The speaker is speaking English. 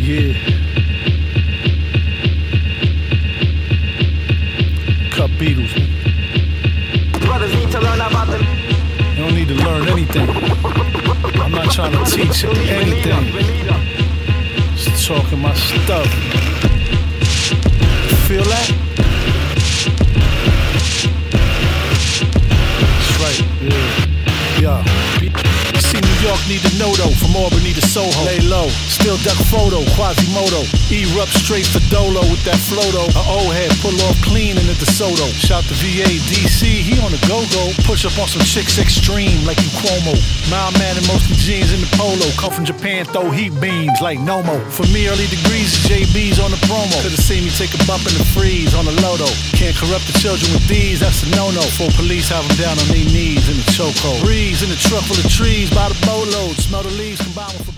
Yeah. Cut Beatles, man. Brothers need to learn about them. You don't need to learn anything. I'm not trying to teach anything. Just talking my stuff. Feel that? That's right, yeah. See New York need to know though, from Albany to Soho. Lay low, still duck photo, Quasimodo. Erupt straight for Dolo with that flow though. A old head pull off clean into DeSoto. Shout to VA, DC, he on the go-go. Push up on some chicks extreme like you Cuomo. Mild man and mostly jeans in the polo. Come from Japan, throw heat beams like Nomo. For me, early degrees is JB's on the promo. Could've seen me take a bump in the freeze on the Lodo. Can't corrupt the children with these, that's a no-no. For police have them down on their knees in the chokehold. Breeze in the truck full of trees by the boatload. Smell the leaves combined with